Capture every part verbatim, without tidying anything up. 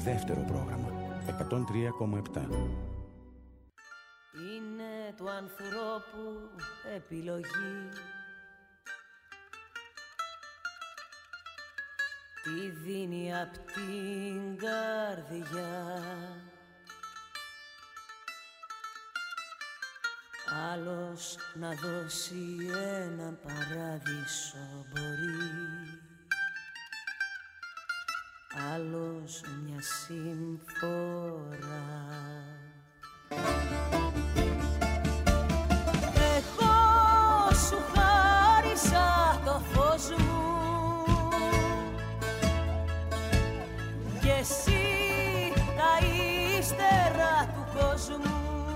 Δεύτερο πρόγραμμα. εκατόν τρία κόμμα επτά. Είναι του ανθρώπου επιλογή. Τι δίνει απ' την καρδιά. Άλλος να δώσει έναν παράδεισο μπορεί, άλλος μια σύμφορα. Εγώ σου χάρισα το φως μου κι εσύ τα ύστερα του κόσμου.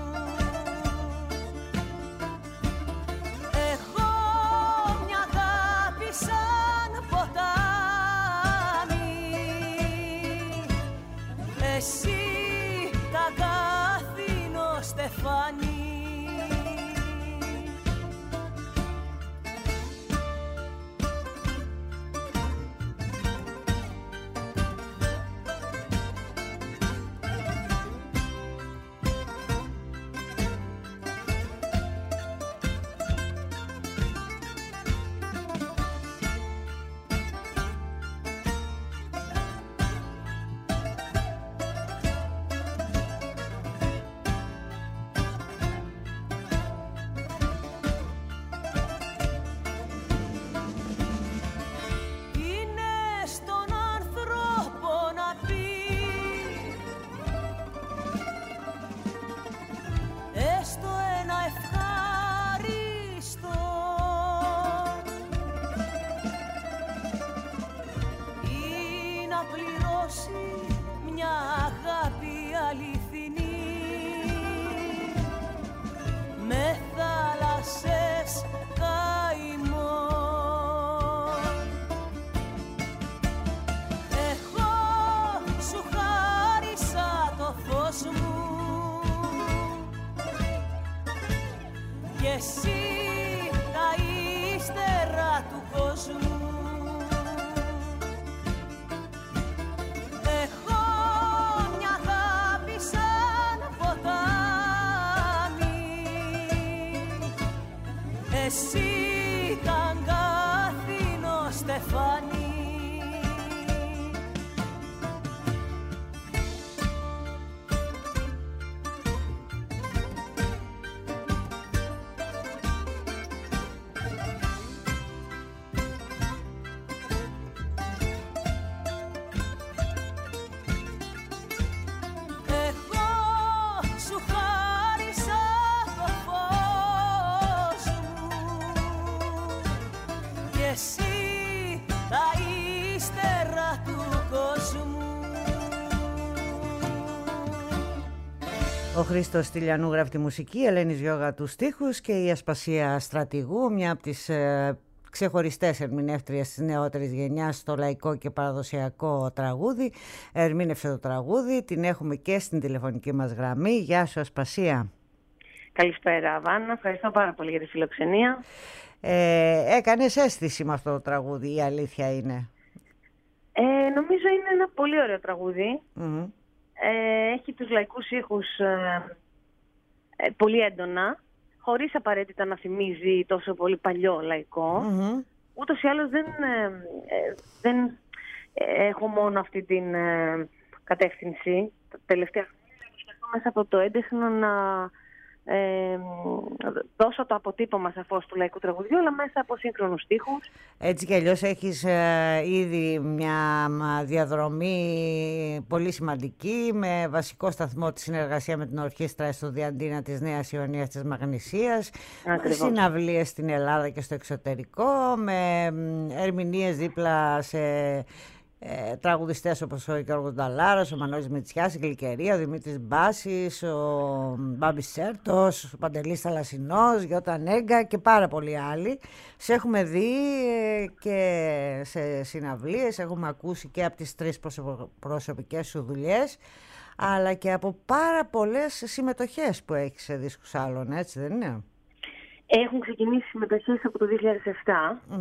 Εσύ τα κάθινο στεφάνι. Μια αγάπη αληθινή με θάλασσες καημό. Εγώ σου χάρισα το φως μου κι εσύ τα ύστερα του κόσμου. Εσύ ήταν κάθινο στεφάνι. Εσύ τα ύστερα του κόσμου. Ο Χρήστος Στυλιανού γράφει τη μουσική, η Ελένη Γιώγα τους στίχους και η Ασπασία Στρατηγού, μια από τις ε, ξεχωριστές ερμηνεύτριες της νεότερης γενιάς στο λαϊκό και παραδοσιακό τραγούδι. Ερμήνευσε το τραγούδι, την έχουμε και στην τηλεφωνική μας γραμμή. Γεια σου Ασπασία. Καλησπέρα Βάννα, ευχαριστώ πάρα πολύ για τη φιλοξενία. Ε, έκανες αίσθηση με αυτό το τραγούδι, η αλήθεια είναι? Ε, νομίζω είναι ένα πολύ ωραίο τραγούδι. Mm-hmm. Ε, έχει τους λαϊκούς ήχους ε, ε, πολύ έντονα, χωρίς απαραίτητα να θυμίζει τόσο πολύ παλιό λαϊκό. Mm-hmm. Ούτως ή άλλως δεν, ε, ε, δεν ε, έχω μόνο αυτή την ε, κατεύθυνση. Τα τελευταία χρόνια προσπαθώ μέσα από το έντεχνο να Ε, δώσω το αποτύπωμα σαφώς του λαϊκού τραγουδιού, αλλά μέσα από σύγχρονους στίχους. Έτσι κι αλλιώς έχεις ε, ήδη μια διαδρομή πολύ σημαντική, με βασικό σταθμό τη συνεργασία με την Ορχήστρα Εστουδιαντίνα της Νέας Ιωνίας της Μαγνησίας, με συναυλίες στην Ελλάδα και στο εξωτερικό, με ερμηνείες δίπλα σε Ε, τραγουδιστές όπως ο Γιώργος Νταλάρας, ο Μανώλης Μητσιάς, η Γλυκερία, ο Δημήτρης Μπάσης, ο Μπάμπης Σέρτος, ο Παντελής Θαλασσινός, Γιώτα Νέγκα και πάρα πολλοί άλλοι. Σε έχουμε δει ε, και σε συναυλίες, έχουμε ακούσει και από τις τρεις προσωπικές σου δουλειές, αλλά και από πάρα πολλές συμμετοχές που έχεις σε δίσκους άλλων, έτσι δεν είναι? Έχουν ξεκινήσει συμμετοχές από το δύο χιλιάδες επτά. Mm-hmm.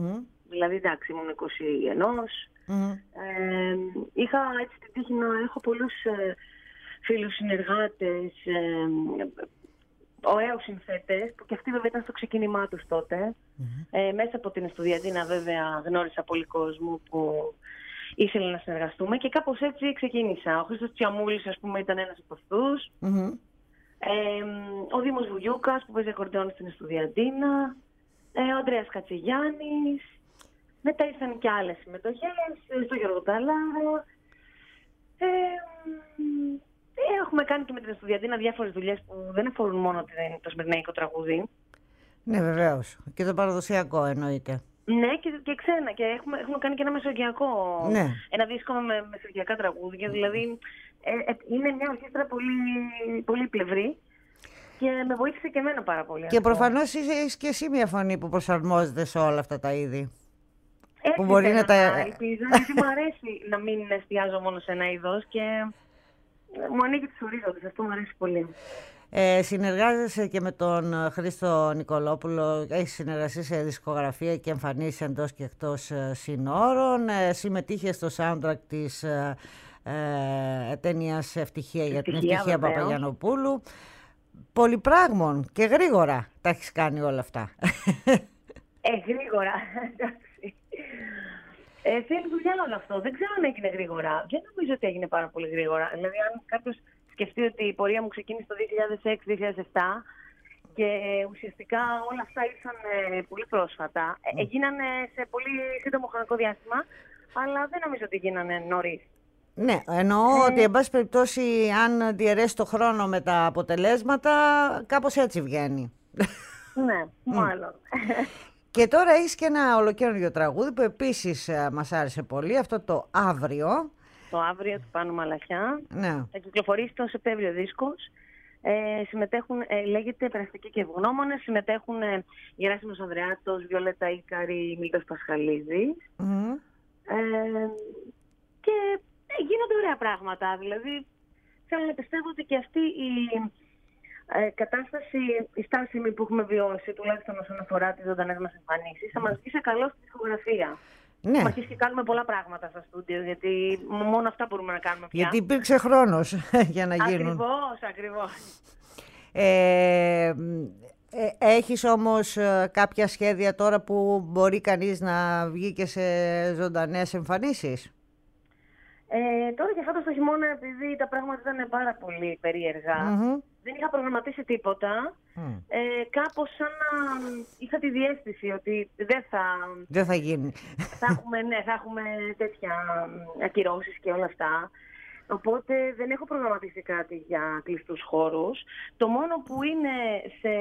Δηλαδή, εντάξει, ήμουν είκοσι ένα. Mm. Ε, είχα έτσι την τύχη να έχω πολλούς ε, φίλους συνεργάτες, ε, ωραίους συνθέτες, που και αυτοί βέβαια ήταν στο ξεκίνημά τους τότε. Mm-hmm. Ε, μέσα από την Στουδιαντίνα βέβαια γνώρισα πολύ κόσμο που ήθελε να συνεργαστούμε και κάπως έτσι ξεκίνησα. Ο Χρήστος Τσιαμούλης, ας πούμε, ήταν ένας από αυτούς. Mm-hmm. Ε, ο Δήμος Βουγιούκας που παίζει ακορντεόν στην Στουδιαντίνα. Ε, ο Ανδρέας Κατσιγιάννης. Μετά ήρθαν και άλλες συμμετοχές, στο Γιώργο Ταλάρο. Ε, έχουμε κάνει και με την Στουδιαντίνα διάφορες δουλειές που δεν αφορούν μόνο το σμυρναϊκό τραγούδι. Ναι, βεβαίως. Και το παραδοσιακό εννοείται. Ναι, και, και ξένα. Και έχουμε, έχουμε κάνει και ένα μεσογειακό. Ναι. Ένα δίσκο με μεσογειακά τραγούδια. Δηλαδή ε, ε, είναι μια ορχήστρα πολύ, πολύ πλευρή. Και με βοήθησε και εμένα πάρα πολύ. Και προφανώς είσαι και εσύ μια φωνή που προσαρμόζεται σε όλα αυτά τα είδη. Έτσι που μπορεί να τα ελπίζω, γιατί μου αρέσει να μην εστιάζω μόνο σε ένα είδος και μου ανοίγει τους ορίζοντες. Αυτό μου αρέσει πολύ. Ε, συνεργάζεσαι και με τον Χρήστο Νικολόπουλο, έχεις συνεργαστεί σε δισκογραφία και εμφανίσεις εντός και εκτός συνόρων. Ε, συμμετείχε στο soundtrack της ε, ε, ταινίας Ευτυχία για την Ευτυχία Παπαγιαννοπούλου. Πολυπράγμων και γρήγορα τα έχεις κάνει όλα αυτά. Ε, γρήγορα, εντάξει. Ε, θέλει δουλειά όλο αυτό. Δεν ξέρω αν έγινε γρήγορα. Δεν νομίζω ότι έγινε πάρα πολύ γρήγορα. Δηλαδή, αν κάποιος σκεφτεί ότι η πορεία μου ξεκίνησε το δύο χιλιάδες έξι δύο χιλιάδες επτά και ουσιαστικά όλα αυτά ήρθαν ε, πολύ πρόσφατα. Mm. Ε, γίνανε σε πολύ σύντομο χρονικό διάστημα, αλλά δεν νομίζω ότι γίνανε νωρίς. Ναι, εννοώ ε... ότι εν πάση περιπτώσει αν διαιρέσει το χρόνο με τα αποτελέσματα, κάπως έτσι βγαίνει. Ναι, μάλλον. Και τώρα έχεις και ένα ολοκαίριο τραγούδι που επίσης μας άρεσε πολύ, αυτό το Αύριο. Το Αύριο του Πάνου Μαλαχιά. Ναι. Θα κυκλοφορήσει τον Σεπτέμβριο δίσκος. Ε, συμμετέχουν, ε, λέγεται Περαστικοί και Ευγνώμονες. Συμμετέχουν ε, Γεράσιμος Ανδρεάτος, Βιολέτα Ίκαρη, Μίλτος Πασχαλίδης. Mm. Ε, και ε, γίνονται ωραία πράγματα. Δηλαδή, θέλω να πιστεύω ότι και αυτή η ε, κατάσταση, η στάση που έχουμε βιώσει, τουλάχιστον όσον αφορά τις ζωντανές μας εμφανίσεις, θα μας βγει σε καλό στη δισκογραφία. Ναι. Έχουμε αρχίσει και κάνουμε πολλά πράγματα στα στούντιο, γιατί μόνο αυτά μπορούμε να κάνουμε πια. Γιατί υπήρξε χρόνος για να γίνουν. Ακριβώς, ακριβώς. Ε, ε, έχεις όμως κάποια σχέδια τώρα που μπορεί κανείς να βγει και σε ζωντανές εμφανίσεις? Ε, τώρα και φέτος το χειμώνα, επειδή τα πράγματα ήταν πάρα πολύ περίεργα, mm-hmm. δεν είχα προγραμματίσει τίποτα. Mm. Ε, κάπως σαν να είχα τη διαίσθηση ότι δεν θα... Δεν θα γίνει. Θα έχουμε, ναι, θα έχουμε τέτοια ακυρώσεις και όλα αυτά. Οπότε δεν έχω προγραμματίσει κάτι για κλειστούς χώρους. Το μόνο που είναι σε...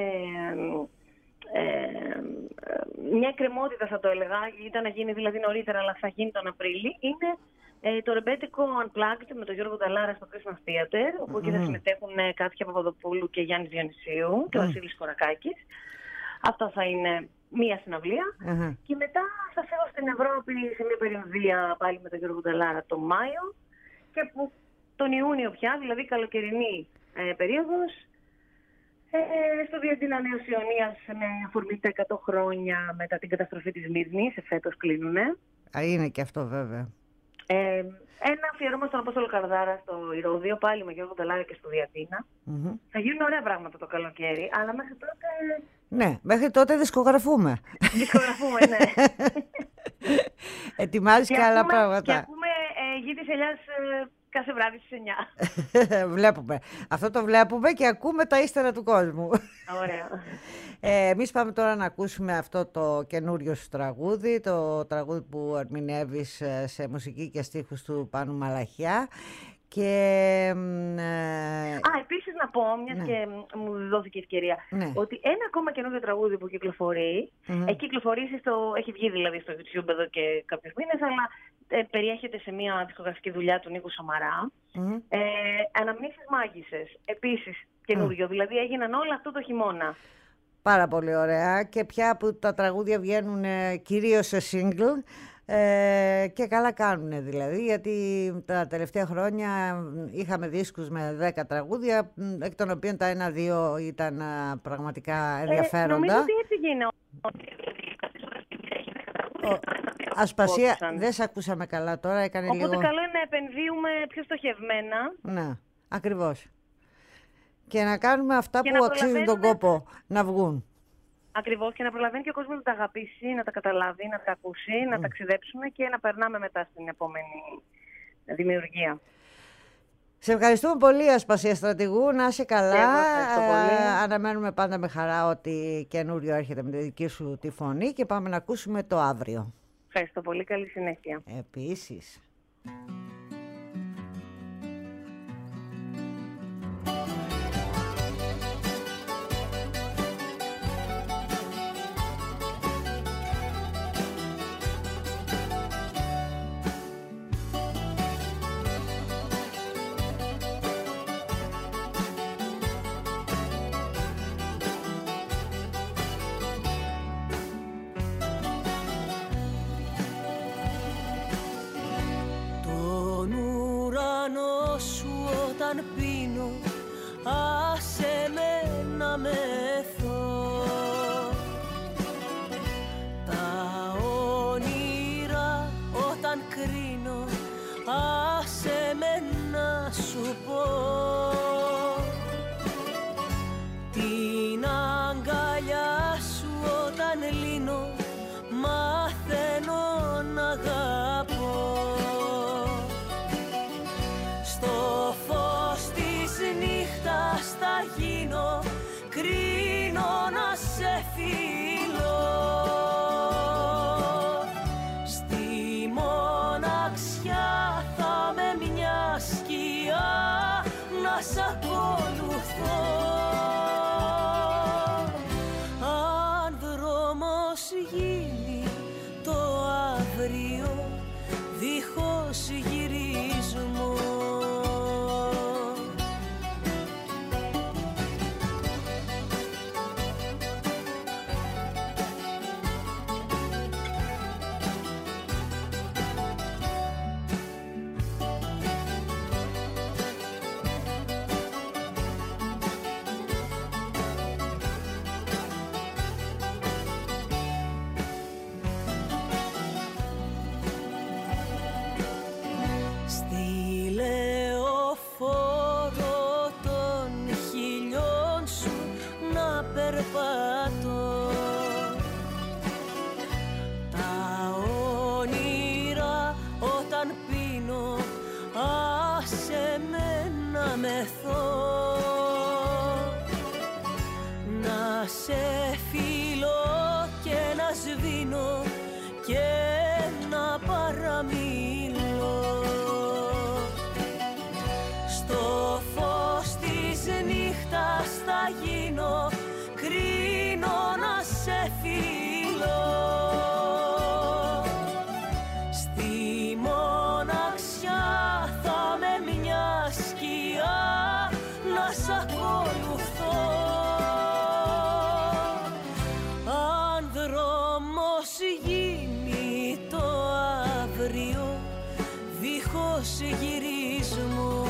Ε, μια εκκρεμότητα θα το έλεγα, ήταν να γίνει δηλαδή νωρίτερα, αλλά θα γίνει τον Απρίλη, είναι ε, το ρεμπέτικο Unplugged με τον Γιώργο Ταλάρα στο Christmas Theater, όπου mm. εκεί θα συμμετέχουν ε, Κάτια Παπαδοπούλου και Γιάννης Διονυσίου mm. και ο Βασίλης Κορακάκης. Αυτό θα είναι μία συναυλία. Mm-hmm. Και μετά θα φύγω στην Ευρώπη σε μια περιοδία πάλι με τον Γιώργο Ταλάρα τον Μάιο και που τον Ιούνιο πια, δηλαδή καλοκαιρινή ε, περίοδος, Ε, στο Διαντίνα Νέος Ιωνίας με αφορμή τα εκατό χρόνια μετά την καταστροφή της Μύρνης, φέτος κλείνουνε. Α, είναι και αυτό βέβαια. Ε, ένα αφιερώμα στον Απόστολο Καρδάρα στο Ηρώδειο, πάλι με Γιώργο Ταλάρα και στο Διαντίνα. Mm-hmm. Θα γίνουν ωραία πράγματα το καλοκαίρι, αλλά μέχρι τότε... Ναι, μέχρι τότε δισκογραφούμε. Δισκογραφούμε, ναι. Ετοιμάζεις και, και άλλα ακούμε, πράγματα. Και ακούμε ε, Γη της Ελιάς ε, κάθε βράδυ στις εννιά. Βλέπουμε. Αυτό το βλέπουμε και ακούμε τα ύστερα του κόσμου. Ωραία. Ε, εμείς πάμε τώρα να ακούσουμε αυτό το καινούριο σου τραγούδι, το τραγούδι που ερμηνεύεις σε μουσική και στίχους του Πάνου Μαλαχιά. Και, ε... Α, επίσης να πω, μιας ναι. και μου δόθηκε ευκαιρία, ναι. ότι ένα ακόμα καινούργιο τραγούδι που κυκλοφορεί, mm-hmm. έχει κυκλοφορήσει, στο, έχει βγει δηλαδή στο YouTube εδώ και κάποιους μήνες, αλλά ε, περιέχεται σε μια δισκογραφική δουλειά του Νίκου Σαμαρά. Mm-hmm. Ε, Αναμνήσεις Μάγισσες, επίσης καινούριο, mm. δηλαδή έγιναν όλα αυτό το χειμώνα. Πάρα πολύ ωραία, και πια που τα τραγούδια βγαίνουν ε, κυρίως σε single. Ε, και καλά κάνουνε δηλαδή, γιατί τα τελευταία χρόνια είχαμε δίσκους με δέκα τραγούδια, εκ των οποίων τα ένα-δύο ήταν α, πραγματικά ενδιαφέροντα. Ε, νομίζω ότι έτσι γίνεται. Ασπασία, δεν σε ακούσαμε καλά τώρα, έκανε Οπότε λίγο... καλό είναι να επενδύουμε πιο στοχευμένα. Ναι, ακριβώς. Και να κάνουμε αυτά και που αξίζουν τον κόπο να βγουν. Ακριβώς, και να προλαβαίνει και ο κόσμος να τα αγαπήσει, να τα καταλάβει, να τα ακούσει, mm. να ταξιδέψουμε και να περνάμε μετά στην επόμενη δημιουργία. Σε ευχαριστούμε πολύ, Ασπασία Στρατηγού. Να είσαι καλά. πολύ. Αναμένουμε πάντα με χαρά ότι καινούριο έρχεται με τη δική σου τη φωνή και πάμε να ακούσουμε το αύριο. Ευχαριστώ πολύ. Καλή συνέχεια. Επίσης. Όταν πίνω, άσε με να μεθώ. Τα όνειρα όταν κρίνω, άσε με να σου πω. Την αγκαλιά σου όταν λύνω, μαθαίνω να αγαπώ. Στο φως της νύχτας θα γίνω, κρίνω να σε φιλώ. Στη μοναξιά θα με μια σκιά να σ' ακολουθώ. Αν δρόμος γίνει το αύριο, δίχως γυρισμό. Τα όνειρα όταν πίνω, άσε με να μεθώ. Να σε φιλώ και να σβήνω και να παραμιλώ. Στο φως της νύχτας θα γίνω, κρίνω να σε φιλώ. Στη μοναξιά θα με μια σκιά να σ' ακολουθώ. Αν δρόμος γίνει το αύριο, δίχως γυρισμό.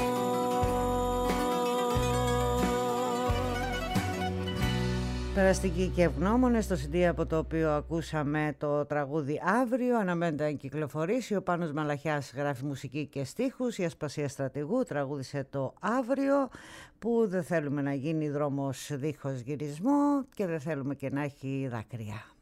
Περαστικοί και ευγνώμονες, το σι ντι από το οποίο ακούσαμε το τραγούδι Αύριο, αναμένεται να κυκλοφορήσει. Ο Πάνος Μαλαχιάς γράφει μουσική και στίχους, η Ασπασία Στρατηγού τραγούδισε το Αύριο, που δεν θέλουμε να γίνει δρόμος δίχως γυρισμό και δεν θέλουμε και να έχει δάκρυα.